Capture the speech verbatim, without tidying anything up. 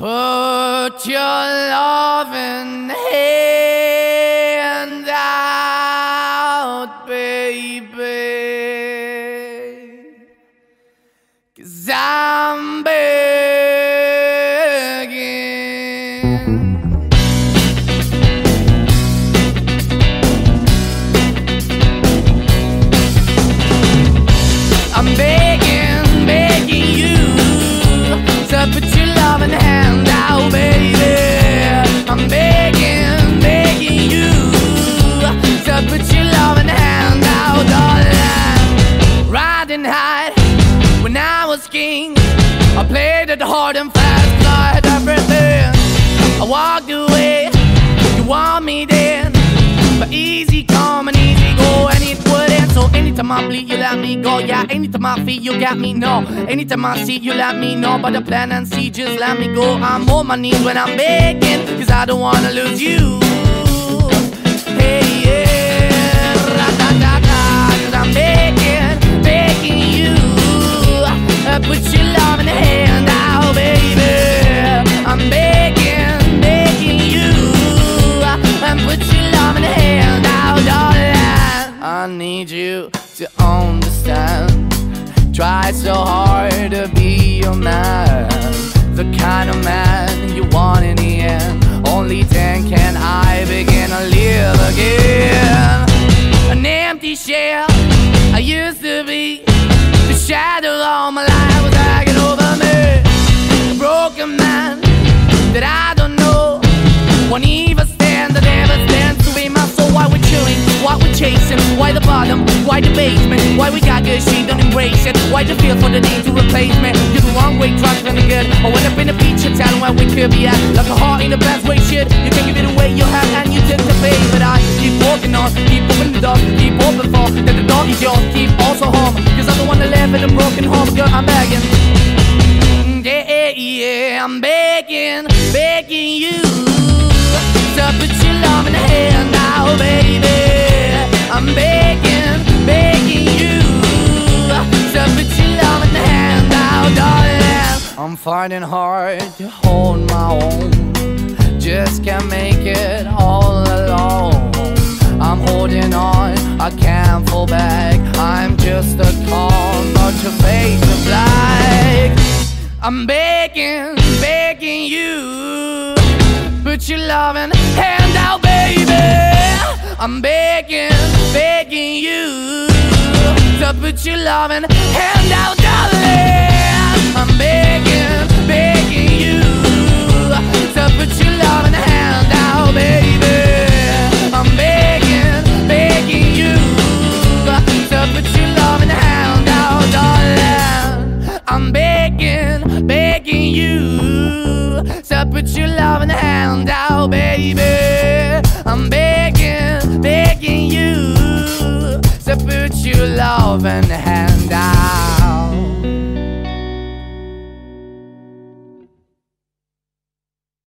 Put your loving hand out, baby, 'cause I'm begging. I'm begging, begging you to put your loving hand out, baby. I'm begging, begging you to put your loving hand out, darling. Riding high when I was king, I played it hard and fast, 'cause I had everything. I walked away, you want me then, but easy come and easy go, and it wouldn't. So anytime I bleed, you let me go. Yeah, anytime I feel, you got me, no. Anytime I see, you let me know. But the plan and see, just let me go. I'm on my knees when I'm begging, 'cause I don't wanna lose you. Hey, yeah, ra-da-da-da, 'cause I'm begging, begging you, uh, put your love in the hand out, baby. I'm begging, begging you, uh, and put your love in the hand out, darling. I need you to understand. Try so hard to be your man, the kind of man you want in the end. Only then can I begin to live again. An empty shell I used to be, the shadow all my life was hanging over me. A broken man that I don't know, won't even stand, that never stands to be my soul. Why we're chilling, why we're chasing, why the bottom, why the basement, why we got good, she don't embrace it, why the feel for the need to replace me. You're the wrong way, trying to be good. I went up in the feature town where we could be at, like a heart in the best way, shit. You can give it away, you have, and you take the pay. But I keep walking on, keep opening the door, keep open for, that the door is yours, keep also home, 'cause I'm the one that live in a broken home. Girl, I'm begging, yeah, yeah, I'm begging, begging you to put your love in the hand now, baby. I'm begging, begging you to put your love in the hand now, darling. I'm fighting hard to hold my own, just can't make it all alone. I'm holding on, I can't fall back. I'm just a call, not your face of black. I'm begging, begging you, put your loving hand out, baby. I'm begging, begging you to put your loving hand out, darling. I'm begging, begging you to put your loving hand out, baby. I'm begging, begging you to put your loving hand out, darling. I'm begging, begging you to put your loving hand out, baby. I'm begging, begging you to put your loving hand out.